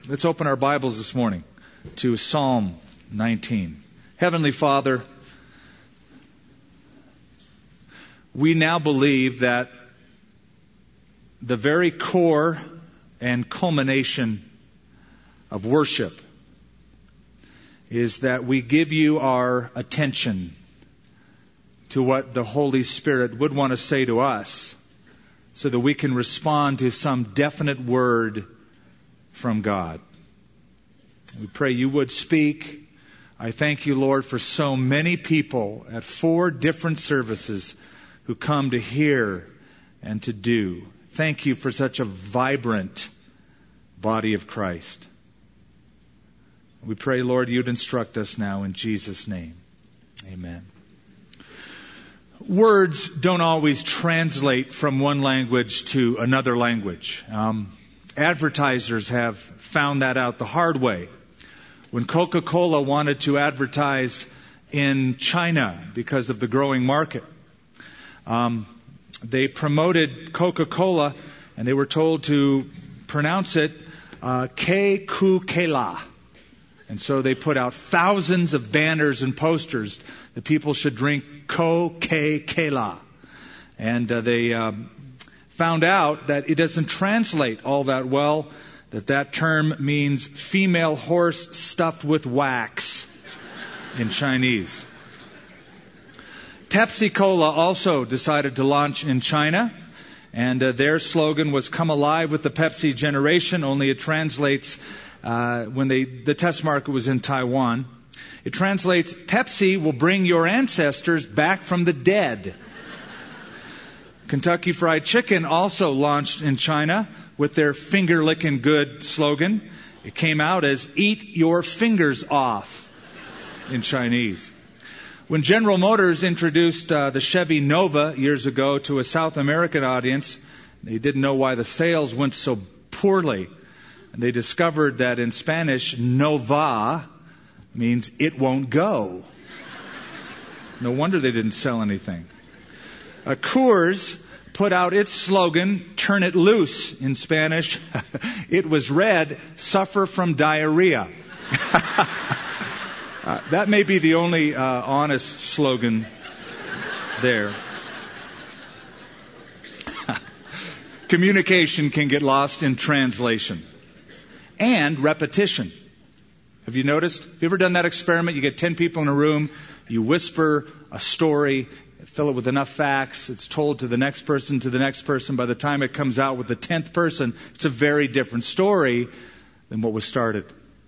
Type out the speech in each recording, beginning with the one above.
Let's open our Bibles this morning to Psalm 19. Heavenly Father, we now believe that the very core and culmination of worship is that we give you our attention to what the Holy Spirit would want to say to us so that we can respond to some definite word from God. We pray you would speak. I thank you, Lord, for so many people at 4 different services who come to hear and to do. Thank you for such a vibrant body of Christ. We pray, Lord, you'd instruct us now in Jesus' name. Amen. Words don't always translate from one language to another language. Advertisers have found that out the hard way. When Coca-Cola wanted to advertise in China because of the growing market, they promoted Coca-Cola and they were told to pronounce it Ke-Ku-Ke-La. And so they put out thousands of banners and posters that people should drink Ko-Ke-Ke-La. And they found out that it doesn't translate all that well, that term means female horse stuffed with wax in Chinese. Pepsi-Cola also decided to launch in China, and their slogan was "Come alive with the Pepsi generation," only it translates, when the test market was in Taiwan, it translates, "Pepsi will bring your ancestors back from the dead." Kentucky Fried Chicken also launched in China with their finger-licking good slogan. It came out as "Eat your fingers off" in Chinese. When General Motors introduced the Chevy Nova years ago to a South American audience, they didn't know why the sales went so poorly. And they discovered that in Spanish, Nova means "it won't go." No wonder they didn't sell anything. Coors put out its slogan, "Turn it loose." In Spanish, it was read, "Suffer from diarrhea." That may be the only honest slogan there. Communication can get lost in translation and repetition. Have you noticed? Have you ever done that experiment? You get 10 people in a room, you whisper a story, fill it with enough facts, it's told to the next person, to the next person. By the time it comes out with the 10th person, it's a very different story than what was started.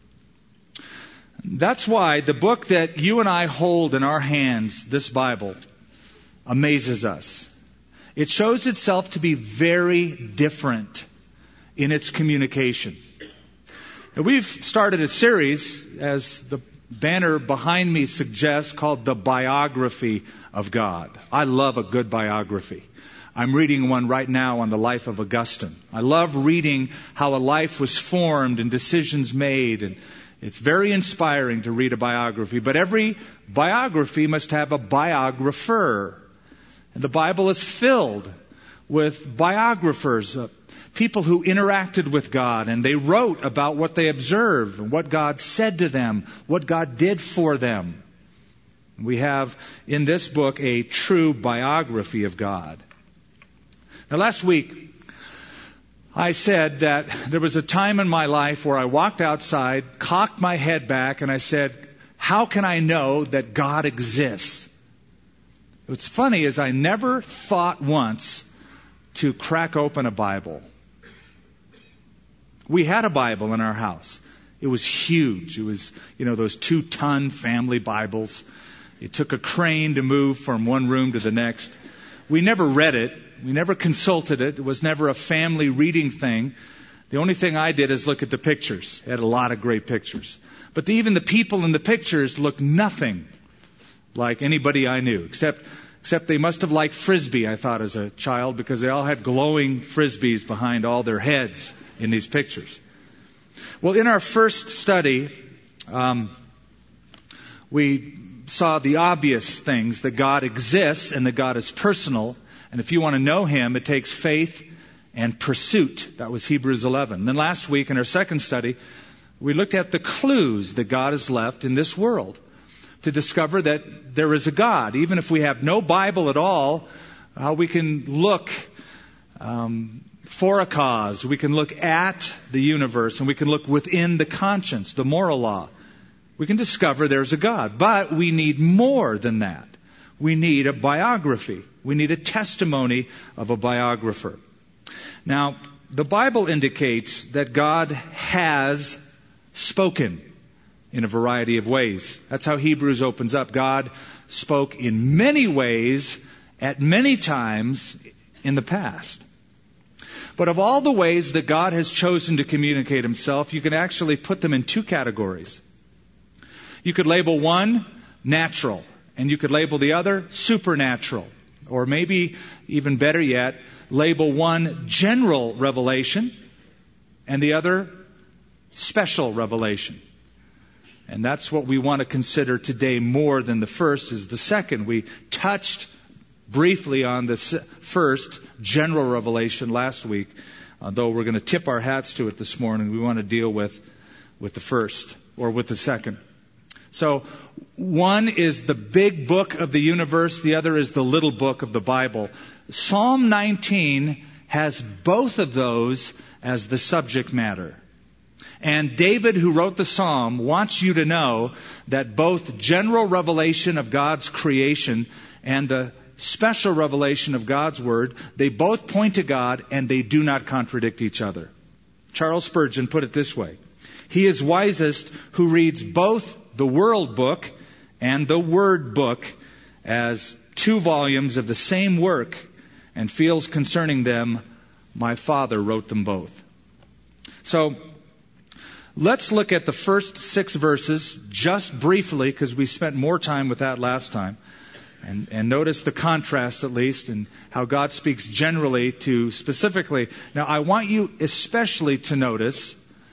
That's why the book that you and I hold in our hands, this Bible, amazes us. It shows itself to be very different in its communication. Now, we've started a series, as the banner behind me suggests, called The Biography of God. I love a good biography. I'm reading one right now on the life of Augustine. I love reading how a life was formed and decisions made, and it's very inspiring to read a biography. But every biography must have a biographer. And the Bible is filled with biographers, people who interacted with God, and they wrote about what they observed, and what God said to them, what God did for them. We have in this book a true biography of God. Now, last week, I said that there was a time in my life where I walked outside, cocked my head back, and I said, how can I know that God exists? What's funny is I never thought once to crack open a Bible. We had a Bible in our house. It was huge. It was, those 2-ton family Bibles. It took a crane to move from one room to the next. We never read it. We never consulted it. It was never a family reading thing. The only thing I did is look at the pictures. It had a lot of great pictures. But even the people in the pictures looked nothing like anybody I knew, except they must have liked Frisbee, I thought, as a child, because they all had glowing Frisbees behind all their heads in these pictures. Well, in our first study, we saw the obvious things, that God exists and that God is personal. And if you want to know Him, it takes faith and pursuit. That was Hebrews 11. Then last week in our second study, we looked at the clues that God has left in this world to discover that there is a God. Even if we have no Bible at all, we can look for a cause. We can look at the universe, and we can look within the conscience, the moral law. We can discover there's a God. But we need more than that. We need a biography. We need a testimony of a biographer. Now, the Bible indicates that God has spoken in a variety of ways. That's how Hebrews opens up. God spoke in many ways at many times in the past. But of all the ways that God has chosen to communicate himself, you can actually put them in two categories. You could label one natural, and you could label the other supernatural. Or maybe even better yet, label one general revelation and the other special revelation. And that's what we want to consider today more than the first is the second. We touched briefly on the first general revelation last week, though we're going to tip our hats to it this morning. We want to deal with the first or with the second. So one is the big book of the universe. The other is the little book of the Bible. Psalm 19 has both of those as the subject matter. And David, who wrote the psalm, wants you to know that both general revelation of God's creation and the special revelation of God's Word, they both point to God and they do not contradict each other. Charles Spurgeon put it this way: he is wisest who reads both the World Book and the Word Book as two volumes of the same work and feels concerning them, my Father wrote them both. So, let's look at the first 6 verses just briefly, because we spent more time with that last time. And notice the contrast, at least, in how God speaks generally to specifically. Now, I want you especially to notice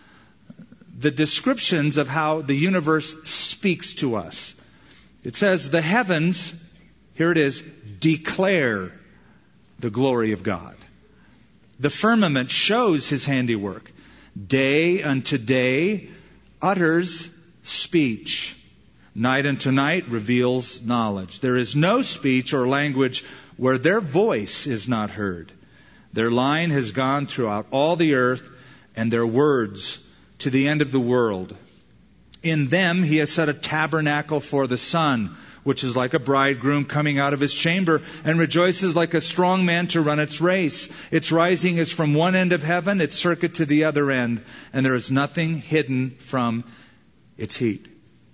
the descriptions of how the universe speaks to us. It says, the heavens, here it is, declare the glory of God. The firmament shows his handiwork. Day unto day utters speech. Night unto night reveals knowledge. There is no speech or language where their voice is not heard. Their line has gone throughout all the earth, and their words to the end of the world. In them he has set a tabernacle for the sun, which is like a bridegroom coming out of his chamber, and rejoices like a strong man to run its race. Its rising is from one end of heaven, its circuit to the other end, and there is nothing hidden from its heat.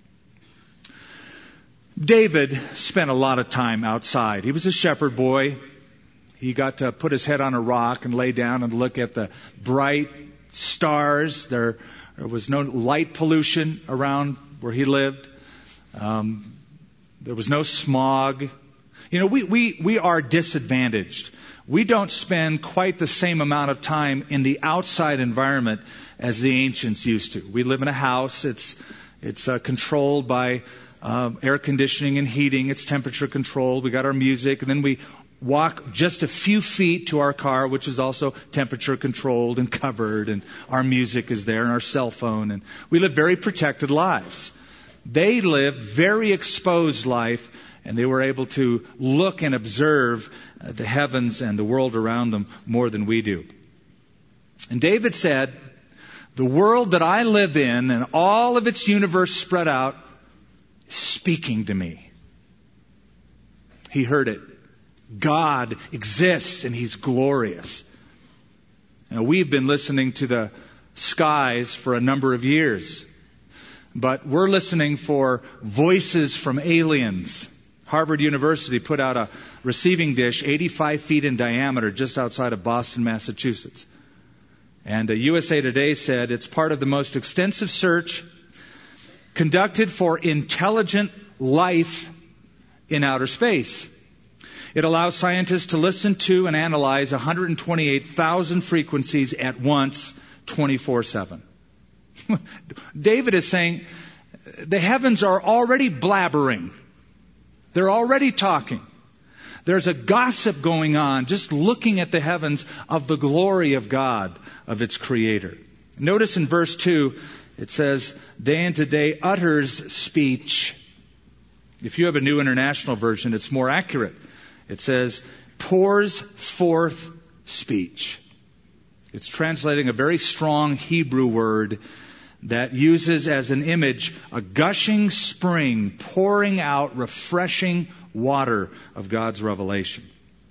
David spent a lot of time outside. He was a shepherd boy. He got to put his head on a rock and lay down and look at the bright stars. There was no light pollution around where he lived. There was no smog. You know, we are disadvantaged. We don't spend quite the same amount of time in the outside environment as the ancients used to. We live in a house. It's controlled by air conditioning and heating. It's temperature controlled. We got our music, and then we walk just a few feet to our car, which is also temperature controlled and covered, and our music is there and our cell phone, and we live very protected lives. They lived very exposed life, and they were able to look and observe the heavens and the world around them more than we do. And David said, the world that I live in and all of its universe spread out is speaking to me. He heard it. God exists and he's glorious. Now, we've been listening to the skies for a number of years, but we're listening for voices from aliens. Harvard University put out a receiving dish 85 feet in diameter just outside of Boston, Massachusetts. And USA Today said it's part of the most extensive search conducted for intelligent life in outer space. It allows scientists to listen to and analyze 128,000 frequencies at once, 24/7. David is saying the heavens are already blabbering. They're already talking. There's a gossip going on, just looking at the heavens, of the glory of God, of its Creator. Notice in verse 2, it says, day unto day utters speech. If you have a New International Version, it's more accurate. It says, pours forth speech. It's translating a very strong Hebrew word that uses as an image a gushing spring pouring out refreshing water of God's revelation.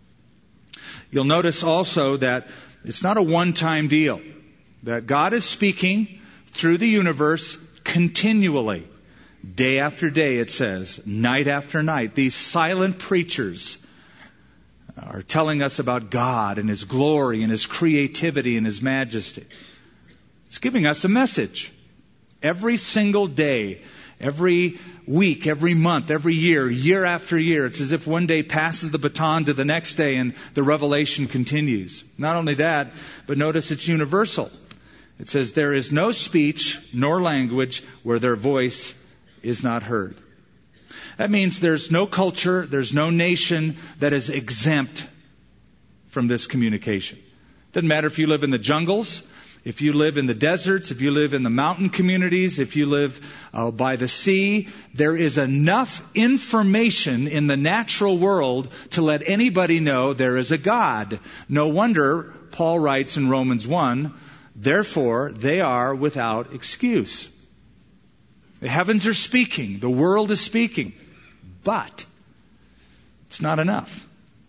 You'll notice also that it's not a one-time deal, that God is speaking through the universe continually. Day after day, it says, night after night. These silent preachers are telling us about God and His glory and His creativity and His majesty. It's giving us a message. Every single day, every week, every month, every year, year after year, it's as if one day passes the baton to the next day and the revelation continues. Not only that, but notice it's universal. It says, there is no speech nor language where their voice is not heard. That means there's no culture, there's no nation that is exempt from this communication. Doesn't matter if you live in the jungles, if you live in the deserts, if you live in the mountain communities, if you live by the sea, there is enough information in the natural world to let anybody know there is a God. No wonder Paul writes in Romans 1, therefore they are without excuse. The heavens are speaking, the world is speaking, but it's not enough.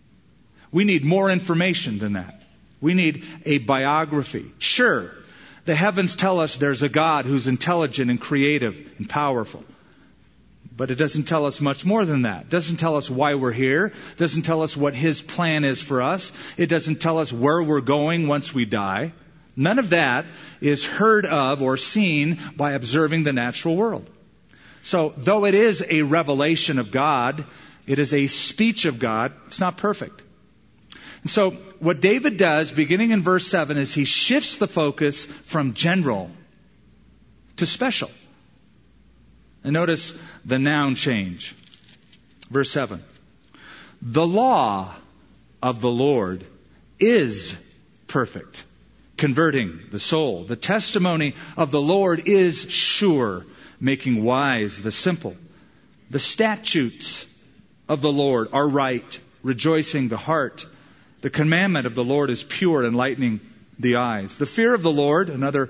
We need more information than that. We need a biography. Sure, the heavens tell us there's a God who's intelligent and creative and powerful. But it doesn't tell us much more than that. It doesn't tell us why we're here. It doesn't tell us what His plan is for us. It doesn't tell us where we're going once we die. None of that is heard of or seen by observing the natural world. So, though it is a revelation of God, it is a speech of God, it's not perfect. And so, what David does, beginning in verse 7, is he shifts the focus from general to special. And notice the noun change. Verse 7. The law of the Lord is perfect, converting the soul. The testimony of the Lord is sure, making wise the simple. The statutes of the Lord are right, rejoicing the heart. The commandment of the Lord is pure, enlightening the eyes. The fear of the Lord, another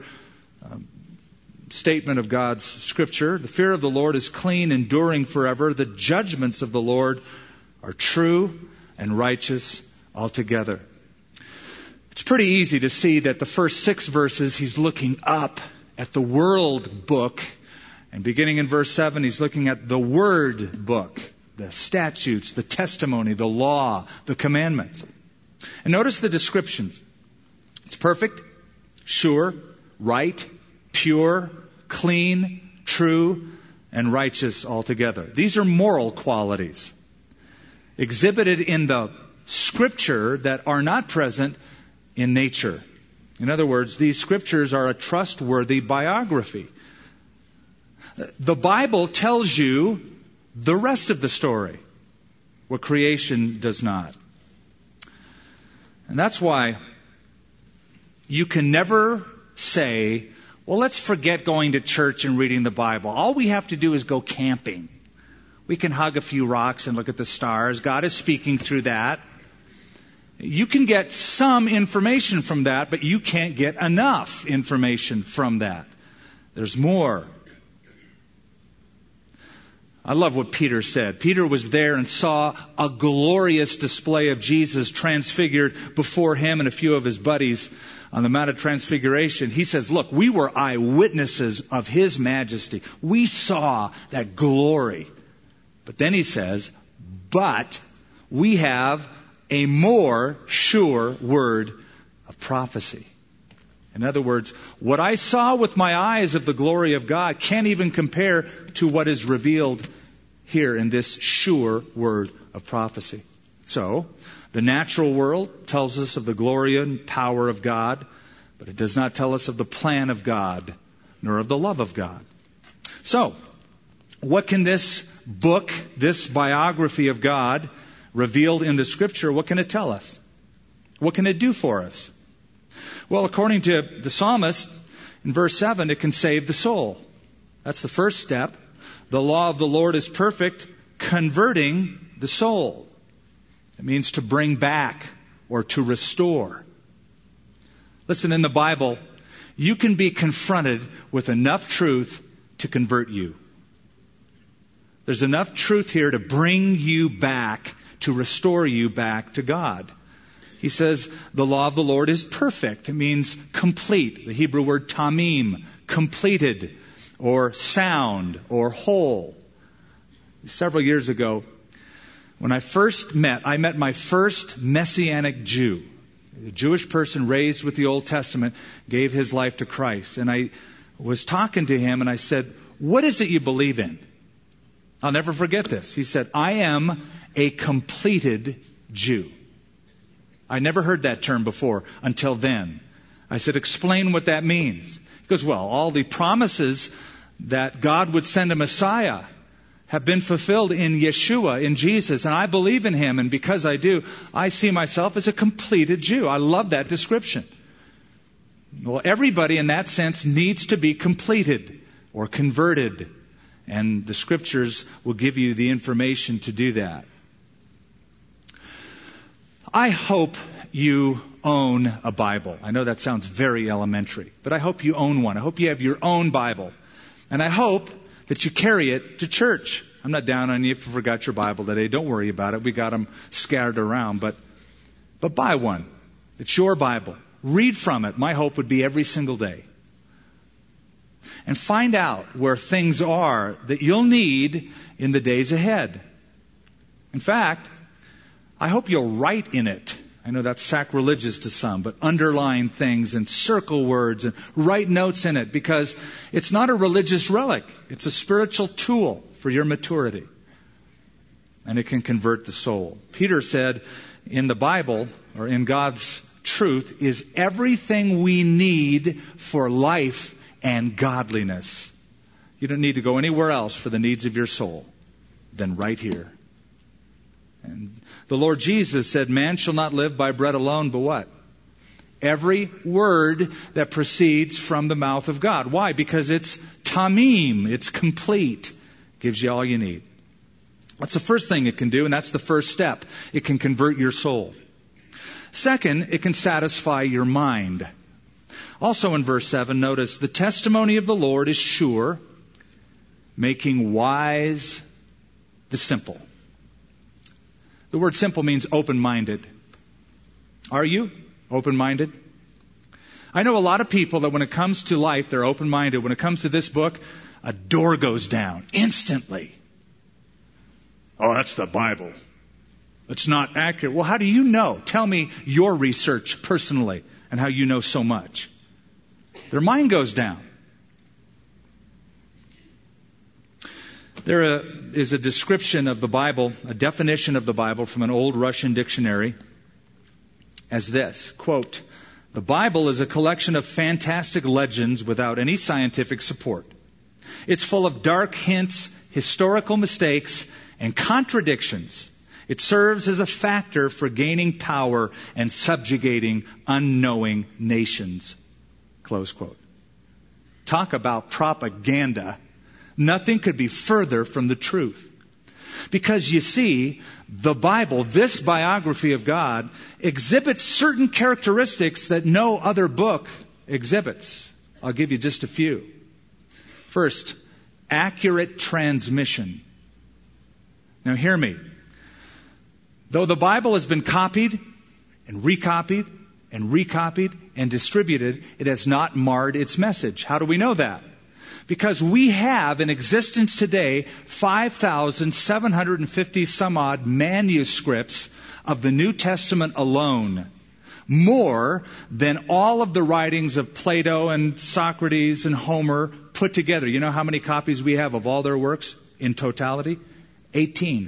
statement of God's Scripture, the fear of the Lord is clean, enduring forever. The judgments of the Lord are true and righteous altogether. It's pretty easy to see that the first 6 verses, he's looking up at the world book. And beginning in verse 7, he's looking at the Word book, the statutes, the testimony, the law, the commandments. And notice the descriptions. It's perfect, sure, right, pure, clean, true, and righteous altogether. These are moral qualities exhibited in the Scripture that are not present in nature. In other words, these Scriptures are a trustworthy biography. The Bible tells you the rest of the story, what creation does not. And that's why you can never say, well, let's forget going to church and reading the Bible. All we have to do is go camping. We can hug a few rocks and look at the stars. God is speaking through that. You can get some information from that, but you can't get enough information from that. There's more. I love what Peter said. Peter was there and saw a glorious display of Jesus transfigured before him and a few of his buddies on the Mount of Transfiguration. He says, look, we were eyewitnesses of His majesty. We saw that glory. But then he says, but we have a more sure word of prophecy. In other words, what I saw with my eyes of the glory of God can't even compare to what is revealed here in this sure word of prophecy. So, the natural world tells us of the glory and power of God, but it does not tell us of the plan of God, nor of the love of God. So, what can this book, this biography of God, revealed in the Scripture, what can it tell us? What can it do for us? Well, according to the psalmist, in verse 7, it can save the soul. That's the first step. The law of the Lord is perfect, converting the soul. It means to bring back or to restore. Listen, in the Bible, you can be confronted with enough truth to convert you. There's enough truth here to bring you back, to restore you back to God. He says the law of the Lord is perfect. It means complete. The Hebrew word tamim, completed, or sound, or whole. Several years ago, when I met my first Messianic Jew. A Jewish person raised with the Old Testament, gave his life to Christ. And I was talking to him and I said, "What is it you believe in?" I'll never forget this. He said, "I am a completed Jew." I never heard that term before until then. I said, "Explain what that means." He goes, "Well, all the promises that God would send a Messiah have been fulfilled in Yeshua, in Jesus, and I believe in Him, and because I do, I see myself as a completed Jew." I love that description. Well, everybody in that sense needs to be completed or converted, and the Scriptures will give you the information to do that. I hope you own a Bible. I know that sounds very elementary, but I hope you own one. I hope you have your own Bible. And I hope that you carry it to church. I'm not down on you if you forgot your Bible today. Don't worry about it. We got them scattered around. But buy one. It's your Bible. Read from it. My hope would be every single day. And find out where things are that you'll need in the days ahead. In fact, I hope you'll write in it. I know that's sacrilegious to some, but underline things and circle words and write notes in it, because it's not a religious relic. It's a spiritual tool for your maturity. And it can convert the soul. Peter said in the Bible, or in God's truth, is everything we need for life and godliness. You don't need to go anywhere else for the needs of your soul than right here. And the Lord Jesus said, "Man shall not live by bread alone, but what? Every word that proceeds from the mouth of God." Why? Because it's tamim, it's complete. Gives you all you need. That's the first thing it can do, and that's the first step. It can convert your soul. Second, it can satisfy your mind. Also in verse 7, notice, the testimony of the Lord is sure, making wise the simple. The word simple means open-minded. Are you open-minded? I know a lot of people that when it comes to life, they're open-minded. When it comes to this book, a door goes down instantly. "Oh, that's the Bible. It's not accurate." Well, how do you know? Tell me your research personally and how you know so much. Their mind goes down. There is a description of the Bible, a definition of the Bible from an old Russian dictionary as this, quote, "The Bible is a collection of fantastic legends without any scientific support. It's full of dark hints, historical mistakes, and contradictions. It serves as a factor for gaining power and subjugating unknowing nations." Close quote. Talk about propaganda. Nothing could be further from the truth. Because you see, the Bible, this biography of God, exhibits certain characteristics that no other book exhibits. I'll give you just a few. First, accurate transmission. Now hear me. Though the Bible has been copied and recopied and recopied and distributed, it has not marred its message. How do we know that? Because we have in existence today 5,750 some odd manuscripts of the New Testament alone. More than all of the writings of Plato and Socrates and Homer put together. You know how many copies we have of all their works in totality? 18.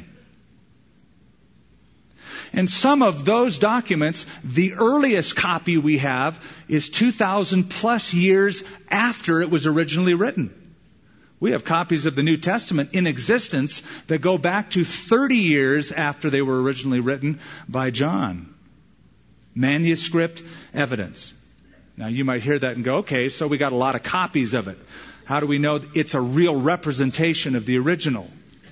And some of those documents, the earliest copy we have is 2,000 plus years after it was originally written. We have copies of the New Testament in existence that go back to 30 years after they were originally written by John. Manuscript evidence. Now you might hear that and go, okay, so we got a lot of copies of it. How do we know it's a real representation of the original?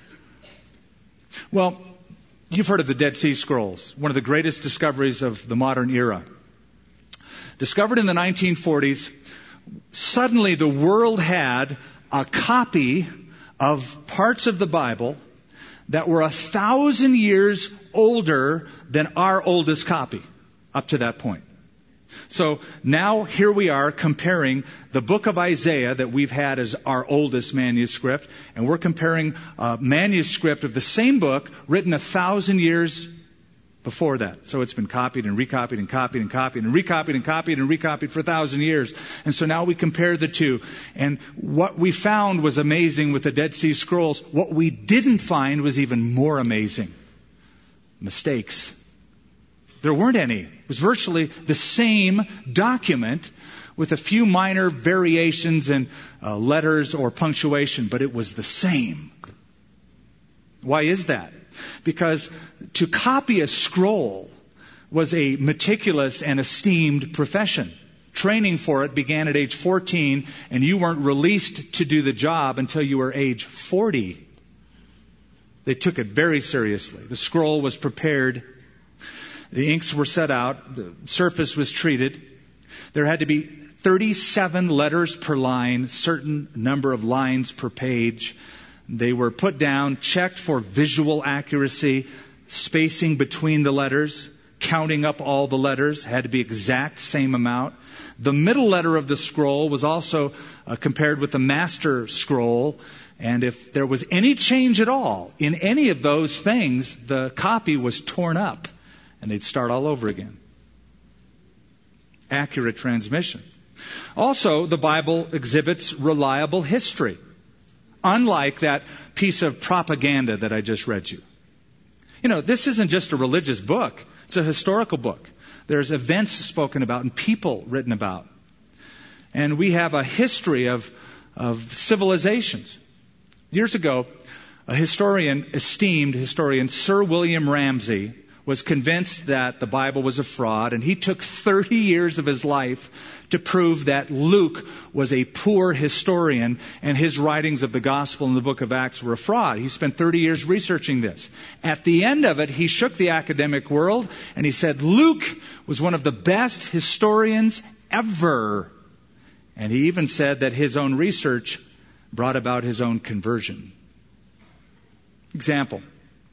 Well, you've heard of the Dead Sea Scrolls, one of the greatest discoveries of the modern era. Discovered in the 1940s, suddenly the world had a copy of parts of the Bible that were 1,000 years older than our oldest copy up to that point. So now here we are comparing the book of Isaiah that we've had as our oldest manuscript, and we're comparing a manuscript of the same book written 1,000 years before that. So it's been copied and recopied and copied and copied and recopied and copied and recopied for 1,000 years. And so now we compare the two. And what we found was amazing with the Dead Sea Scrolls. What we didn't find was even more amazing. Mistakes. There weren't any. It was virtually the same document with a few minor variations in letters or punctuation, but it was the same. Why is that? Because to copy a scroll was a meticulous and esteemed profession. Training for it began at age 14, and you weren't released to do the job until you were age 40. They took it very seriously. The scroll was prepared. The inks were set out. The surface was treated. There had to be 37 letters per line, certain number of lines per page. They were put down, checked for visual accuracy, spacing between the letters, counting up all the letters, had to be exact same amount. The middle letter of the scroll was also compared with the master scroll, and if there was any change at all in any of those things, the copy was torn up, and they'd start all over again. Accurate transmission. Also, the Bible exhibits reliable history. Unlike that piece of propaganda that I just read you. You know, this isn't just a religious book. It's a historical book. There's events spoken about and people written about. And we have a history of civilizations. Years ago, esteemed historian Sir William Ramsay was convinced that the Bible was a fraud, and he took 30 years of his life to prove that Luke was a poor historian and his writings of the gospel in the book of Acts were a fraud. He spent 30 years researching this. At the end of it, he shook the academic world and he said Luke was one of the best historians ever. And he even said that his own research brought about his own conversion. Example.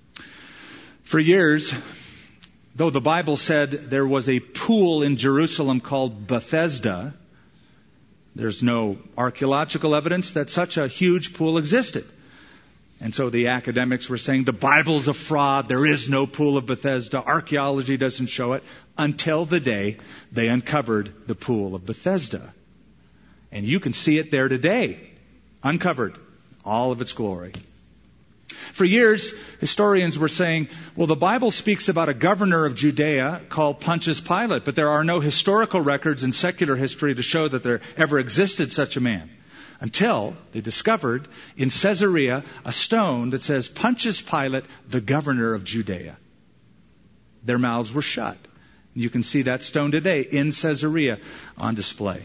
For years, though the Bible said there was a pool in Jerusalem called Bethesda, there's no archaeological evidence that such a huge pool existed. And so the academics were saying the Bible's a fraud, there is no pool of Bethesda, archaeology doesn't show it, until the day they uncovered the pool of Bethesda. And you can see it there today, uncovered, all of its glory. For years, historians were saying, well, the Bible speaks about a governor of Judea called Pontius Pilate, but there are no historical records in secular history to show that there ever existed such a man. Until they discovered in Caesarea a stone that says Pontius Pilate, the governor of Judea. Their mouths were shut. You can see that stone today in Caesarea on display.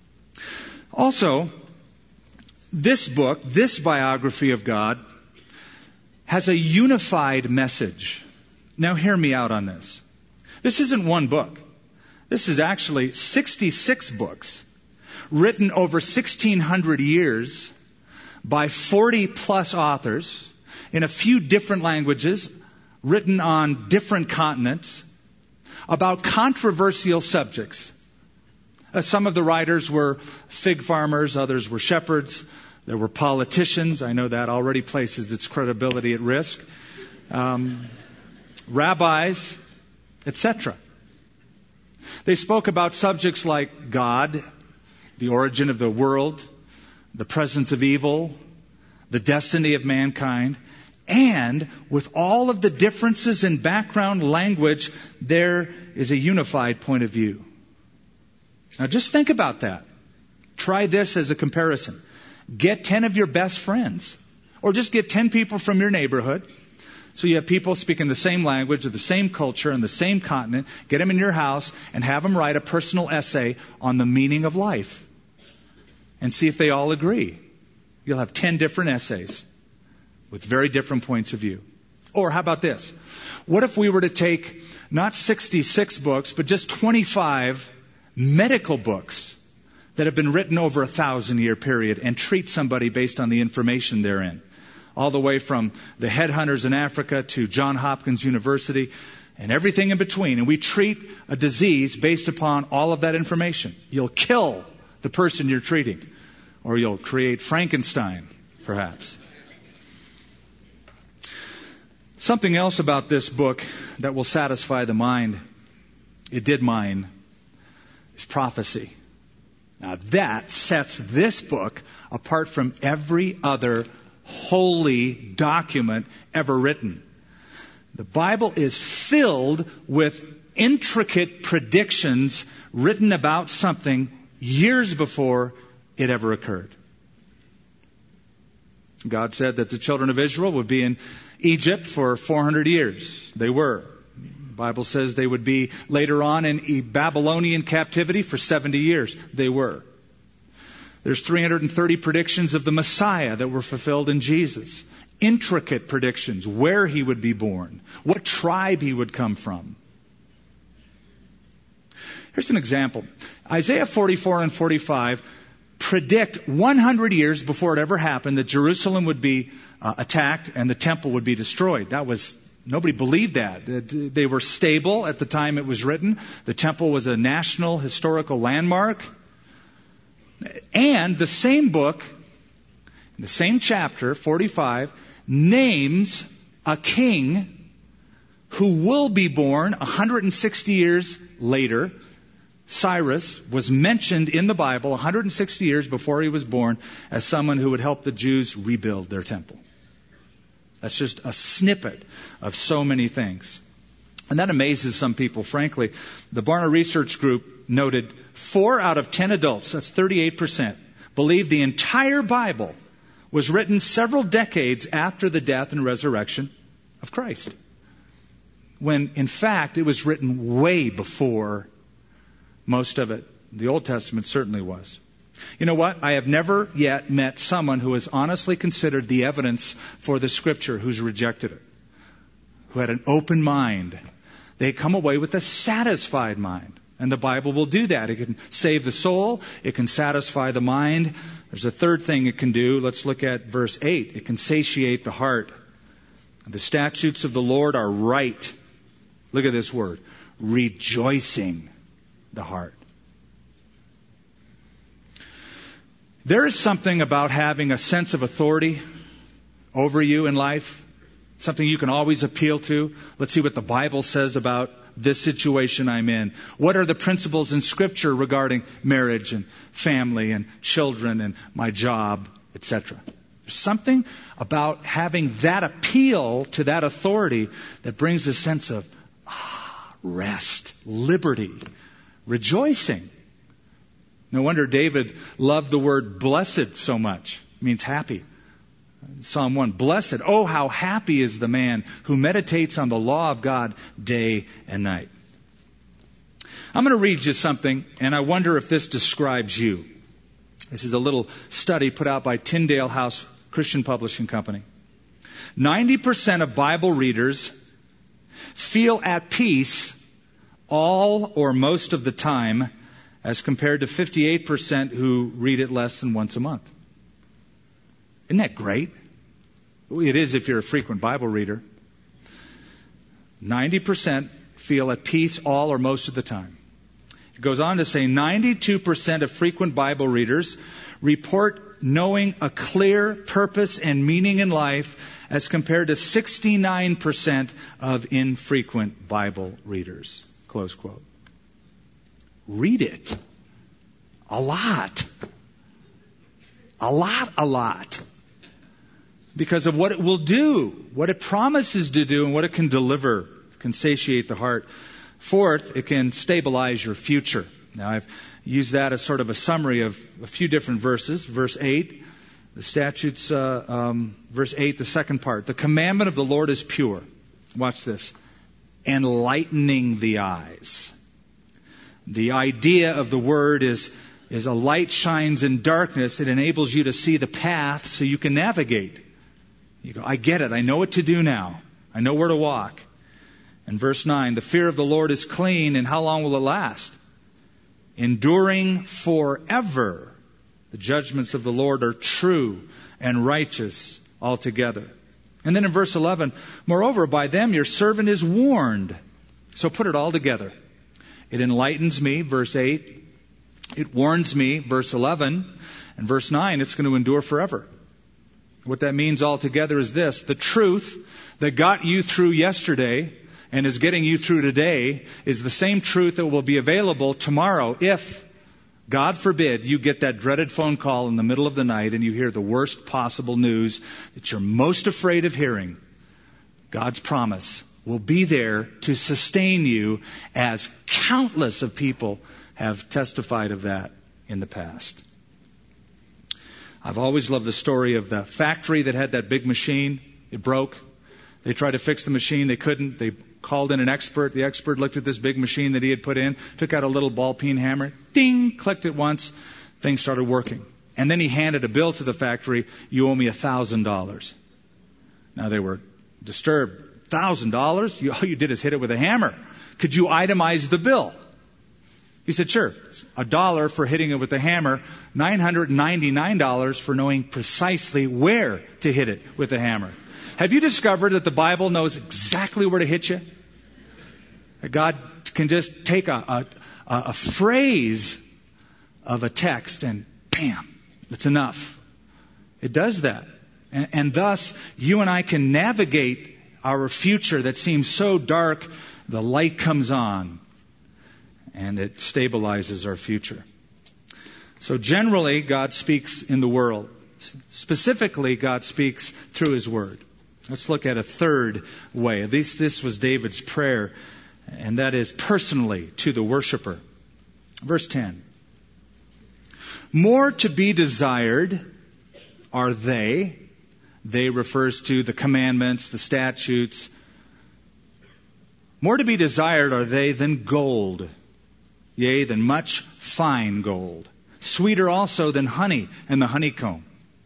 Also, this book, this biography of God, has a unified message. Now hear me out on this. This isn't one book. This is actually 66 books written over 1,600 years by 40 plus authors in a few different languages, written on different continents, about controversial subjects. Some of the writers were fig farmers, others were shepherds. There were politicians. I know that already places its credibility at risk. Rabbis, etc. They spoke about subjects like God, the origin of the world, the presence of evil, the destiny of mankind, and with all of the differences in background language, there is a unified point of view. Now just think about that. Try this as a comparison. Get 10 of your best friends. Or just get 10 people from your neighborhood. So you have people speaking the same language, of the same culture, and the same continent. Get them in your house and have them write a personal essay on the meaning of life. And see if they all agree. You'll have 10 different essays with very different points of view. Or how about this? What if we were to take not 66 books, but just 25 medical books that have been written over a 1,000-year period and treat somebody based on the information therein? All the way from the headhunters in Africa to Johns Hopkins University and everything in between. And we treat a disease based upon all of that information. You'll kill the person you're treating. Or you'll create Frankenstein, perhaps. Something else about this book that will satisfy the mind, it did mine, is prophecy. Now that sets this book apart from every other holy document ever written. The Bible is filled with intricate predictions written about something years before it ever occurred. God said that the children of Israel would be in Egypt for 400 years. They were. The Bible says they would be later on in Babylonian captivity for 70 years. They were. There's 330 predictions of the Messiah that were fulfilled in Jesus. Intricate predictions, where he would be born, what tribe he would come from. Here's an example. Isaiah 44 and 45 predict 100 years before it ever happened that Jerusalem would be attacked and the temple would be destroyed. Nobody believed that. They were stable at the time it was written. The temple was a national historical landmark. And the same book, in the same chapter, 45, names a king who will be born 160 years later. Cyrus was mentioned in the Bible 160 years before he was born as someone who would help the Jews rebuild their temple. That's just a snippet of so many things. And that amazes some people, frankly. The Barna Research Group noted 4 out of 10 adults, that's 38%, believe the entire Bible was written several decades after the death and resurrection of Christ. When, in fact, it was written way before most of it. The Old Testament certainly was. You know what? I have never yet met someone who has honestly considered the evidence for the Scripture who's rejected it, who had an open mind. They come away with a satisfied mind. And the Bible will do that. It can save the soul. It can satisfy the mind. There's a third thing it can do. Let's look at verse 8. It can satiate the heart. The statutes of the Lord are right. Look at this word. Rejoicing the heart. There is something about having a sense of authority over you in life. Something you can always appeal to. Let's see what the Bible says about this situation I'm in. What are the principles in Scripture regarding marriage and family and children and my job, etc. There's something about having that appeal to that authority that brings a sense of rest, liberty, rejoicing. No wonder David loved the word blessed so much. It means happy. Psalm 1, blessed, oh how happy is the man who meditates on the law of God day and night. I'm going to read you something, and I wonder if this describes you. This is a little study put out by Tyndale House Christian Publishing Company. 90% of Bible readers feel at peace all or most of the time, as compared to 58% who read it less than once a month. Isn't that great? It is if you're a frequent Bible reader. 90% feel at peace all or most of the time. It goes on to say 92% of frequent Bible readers report knowing a clear purpose and meaning in life as compared to 69% of infrequent Bible readers. Close quote. Read it. A lot. A lot. Because of what it will do, what it promises to do, and what it can deliver. It can satiate the heart. Fourth, it can stabilize your future. Now, I've used that as sort of a summary of a few different verses. Verse 8, The statutes, verse 8, the second part. The commandment of the Lord is pure. Watch this. Enlightening the eyes. The idea of the word is a light shines in darkness. It enables you to see the path so you can navigate. You go, I get it. I know what to do now. I know where to walk. And verse 9, the fear of the Lord is clean, and how long will it last? Enduring forever. The judgments of the Lord are true and righteous altogether. And then in verse 11, moreover, by them your servant is warned. So put it all together. It enlightens me, verse 8. It warns me, verse 11. And verse 9, it's going to endure forever. What that means altogether is this. The truth that got you through yesterday and is getting you through today is the same truth that will be available tomorrow if, God forbid, you get that dreaded phone call in the middle of the night and you hear the worst possible news that you're most afraid of hearing. God's promise will be there to sustain you, as countless of people have testified of that in the past. I've always loved the story of the factory that had that big machine. It broke. They tried to fix the machine. They couldn't. They called in an expert. The expert looked at this big machine that he had put in, took out a little ball-peen hammer, ding, clicked it once. Things started working. And then he handed a bill to the factory. You owe me $1,000. Now they were disturbed. $1,000? All you did is hit it with a hammer. Could you itemize the bill? He said, sure. It's $1 for hitting it with a hammer, $999 for knowing precisely where to hit it with a hammer. Have you discovered that the Bible knows exactly where to hit you? That God can just take a phrase of a text and bam, it's enough. It does that. And thus, you and I can navigate our future that seems so dark. The light comes on and it stabilizes our future. So generally, God speaks in the world. Specifically, God speaks through His Word. Let's look at a third way. At least this was David's prayer, and that is personally to the worshiper. Verse 10. More to be desired are they. They refers to the commandments, the statutes. More to be desired are they than gold, yea, than much fine gold. Sweeter also than honey and the honeycomb.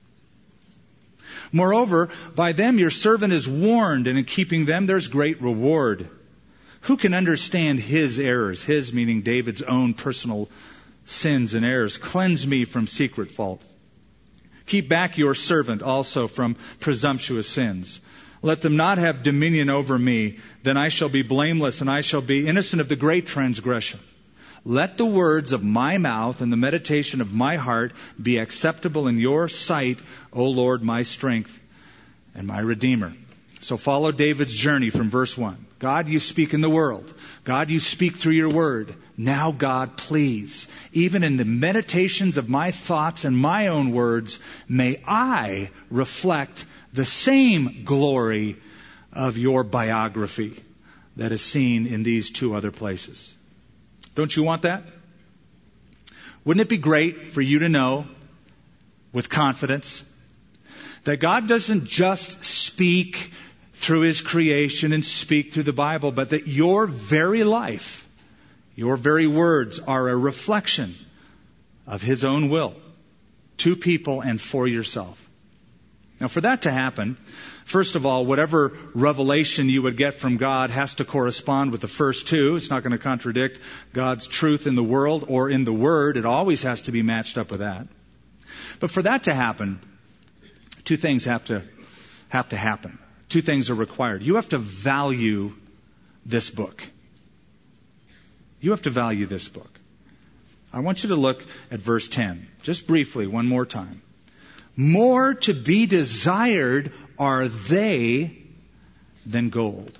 Moreover, by them your servant is warned, and in keeping them there's great reward. Who can understand his errors? His meaning David's own personal sins and errors. Cleanse me from secret faults. Keep back your servant also from presumptuous sins. Let them not have dominion over me. Then I shall be blameless, and I shall be innocent of the great transgression. Let the words of my mouth and the meditation of my heart be acceptable in your sight, O Lord, my strength and my Redeemer. So follow David's journey from verse 1. God, you speak in the world. God, you speak through your word. Now, God, please, even in the meditations of my thoughts and my own words, may I reflect the same glory of your biography that is seen in these two other places. Don't you want that? Wouldn't it be great for you to know with confidence that God doesn't just speak through His creation and speak through the Bible, but that your very life, your very words are a reflection of His own will to people and for yourself. Now, for that to happen, first of all, whatever revelation you would get from God has to correspond with the first two. It's not going to contradict God's truth in the world or in the Word. It always has to be matched up with that. But for that to happen, two things have to happen. Two things are required. You have to value this book. You have to value this book. I want you to look at verse 10, just briefly, one more time. More to be desired are they than gold.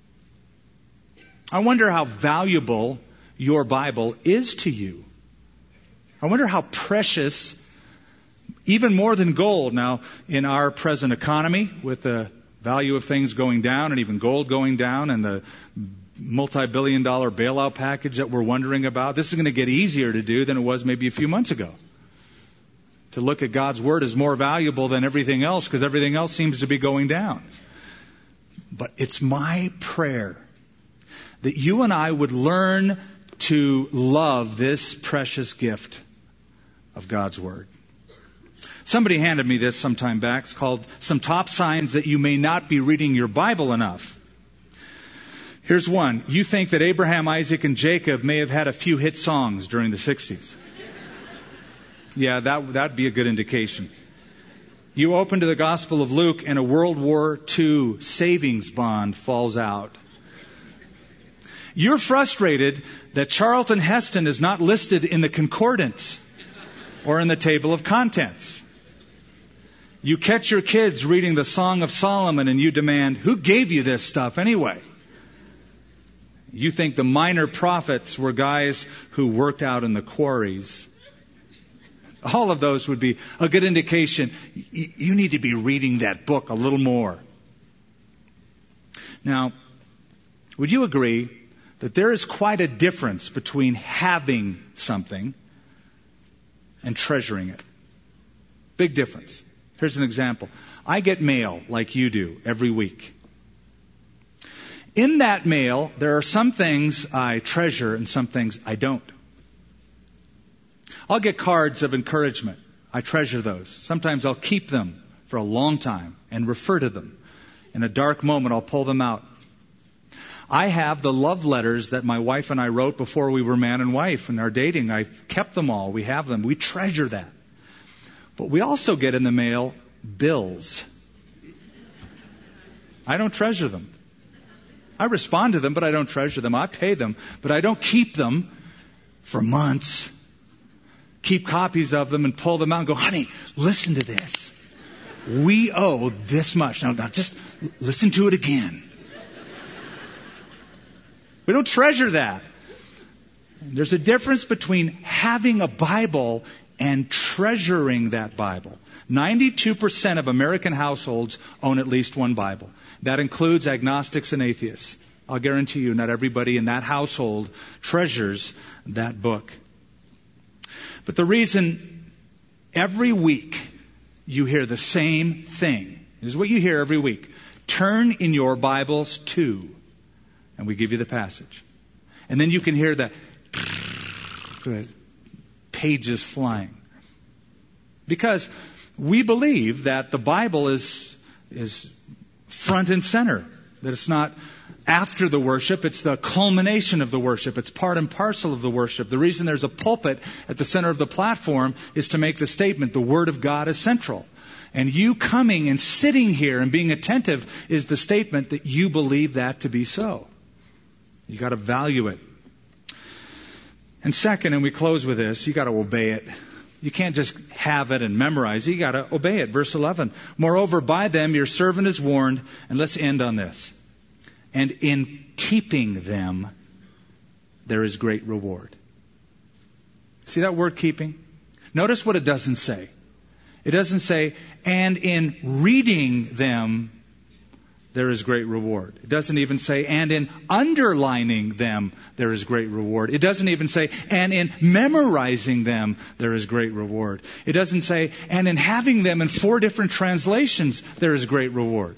I wonder how valuable your Bible is to you. I wonder how precious, even more than gold. Now, in our present economy, with the value of things going down and even gold going down and the multi-billion-dollar bailout package that we're wondering about, this is going to get easier to do than it was maybe a few months ago. to look at God's Word as more valuable than everything else because everything else seems to be going down. But it's my prayer that you and I would learn to love this precious gift of God's Word. Somebody handed me this some time back. It's called Some Top Signs That You May Not Be Reading Your Bible Enough. Here's one. You think that Abraham, Isaac, and Jacob may have had a few hit songs during the 60s. Yeah, that'd be a good indication. You open to the Gospel of Luke and a World War II savings bond falls out. You're frustrated that Charlton Heston is not listed in the concordance or in the table of contents. You catch your kids reading the Song of Solomon and you demand, who gave you this stuff anyway? You think the minor prophets were guys who worked out in the quarries. All of those would be a good indication. You need to be reading that book a little more. Now, would you agree that there is quite a difference between having something and treasuring it? Big difference. Here's an example. I get mail like you do every week. In that mail, there are some things I treasure and some things I don't. I'll get cards of encouragement. I treasure those. Sometimes I'll keep them for a long time and refer to them. In a dark moment, I'll pull them out. I have the love letters that my wife and I wrote before we were man and wife in our dating. I've kept them all. We have them. We treasure that. But we also get in the mail bills. I don't treasure them. I respond to them, but I don't treasure them. I pay them, but I don't keep them for months. Keep copies of them and pull them out and go, honey, listen to this. We owe this much. Now just listen to it again. We don't treasure that. There's a difference between having a Bible and treasuring that Bible. 92% of American households own at least one Bible. That includes agnostics and atheists. I'll guarantee you not everybody in that household treasures that book. But the reason every week you hear the same thing is what you hear every week. Turn in your Bibles to, and we give you the passage. And then you can hear the pages flying. Because we believe that the Bible is front and center. That it's not after the worship, it's the culmination of the worship. It's part and parcel of the worship. The reason there's a pulpit at the center of the platform is to make the statement, the Word of God is central. And you coming and sitting here and being attentive is the statement that you believe that to be so. You got to value it. And second, and we close with this, you got to obey it. You can't just have it and memorize it. You got to obey it. Verse 11. Moreover, by them your servant is warned, and let's end on this. And in keeping them, there is great reward. See that word keeping? Notice what it doesn't say. It doesn't say, and in reading them, there is great reward. It doesn't even say, and in underlining them, there is great reward. It doesn't even say, and in memorizing them, there is great reward. It doesn't say, and in having them in 4 different translations, there is great reward.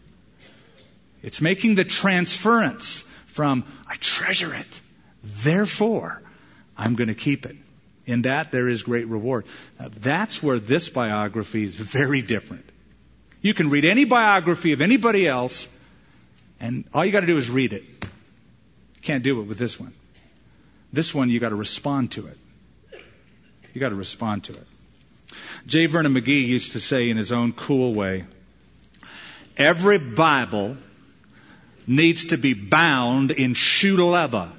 It's making the transference from, I treasure it, therefore, I'm going to keep it. In that, there is great reward. Now, that's where this biography is very different. You can read any biography of anybody else, and all you got to do is read it. You can't do it with this one. This one, you got to respond to it. You got to respond to it. J. Vernon McGee used to say in his own cool way, every Bible needs to be bound in shoe leather,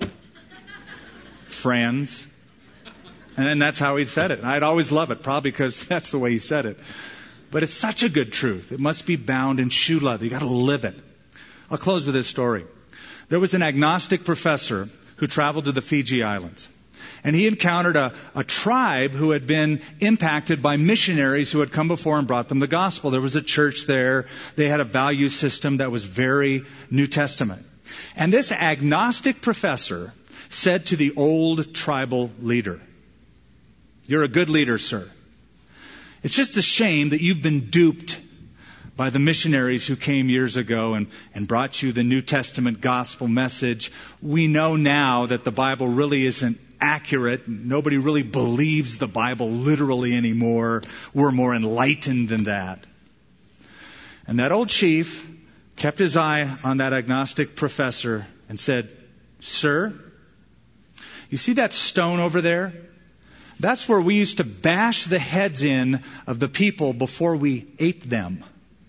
friends. And that's how he said it. And I'd always love it, probably because that's the way he said it. But it's such a good truth. It must be bound in shoe leather. You got to live it. I'll close with this story. There was an agnostic professor who traveled to the Fiji Islands. And he encountered a tribe who had been impacted by missionaries who had come before and brought them the gospel. There was a church there. They had a value system that was very New Testament. And this agnostic professor said to the old tribal leader, "You're a good leader, sir. It's just a shame that you've been duped by the missionaries who came years ago and brought you the New Testament gospel message. We know now that the Bible really isn't accurate. Nobody really believes the Bible literally anymore. We're more enlightened than that. And that old chief kept his eye on that agnostic professor and said, "Sir, you see that stone over there? That's where we used to bash the heads in of the people before we ate them."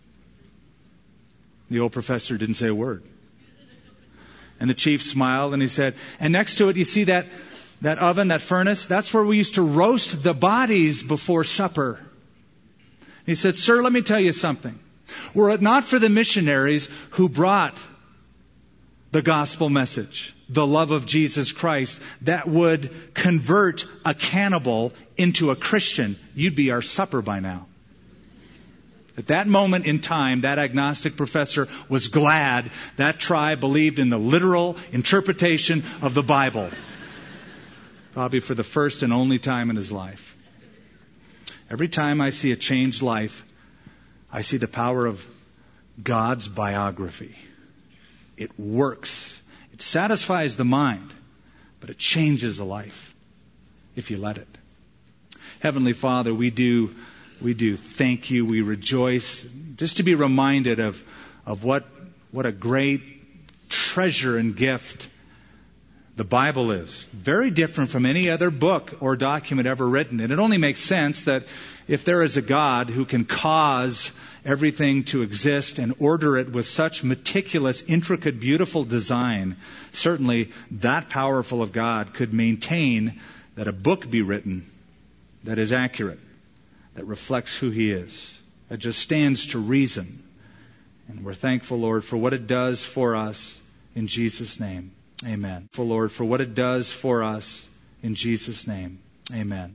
The old professor didn't say a word. And the chief smiled and he said, "And next to it, you see that oven, that furnace? That's where we used to roast the bodies before supper." And he said, "Sir, let me tell you something. Were it not for the missionaries who brought the gospel message, the love of Jesus Christ, that would convert a cannibal into a Christian, you'd be our supper by now." At that moment in time, that agnostic professor was glad that tribe believed in the literal interpretation of the Bible. Probably for the first and only time in his life. Every time I see a changed life, I see the power of God's biography. It works. It satisfies the mind, but it changes a life if you let it. Heavenly Father, we do thank you. We rejoice just to be reminded of what a great treasure and gift the Bible is. Very different from any other book or document ever written. And it only makes sense that if there is a God who can cause everything to exist and order it with such meticulous, intricate, beautiful design, certainly that powerful of God could maintain that a book be written that is accurate, that reflects who He is. It just stands to reason. And we're thankful, Lord, for what it does for us in Jesus' name. Amen. Thankful, Lord, for what it does for us in Jesus' name. Amen.